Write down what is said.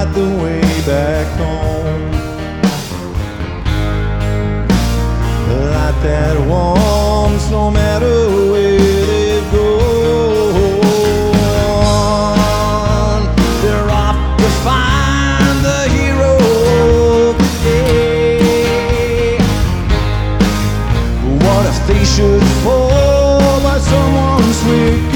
light the way back home. Light that warms no matter where they go. They're off to find the hero of the day. What if they should fall by someone's wicked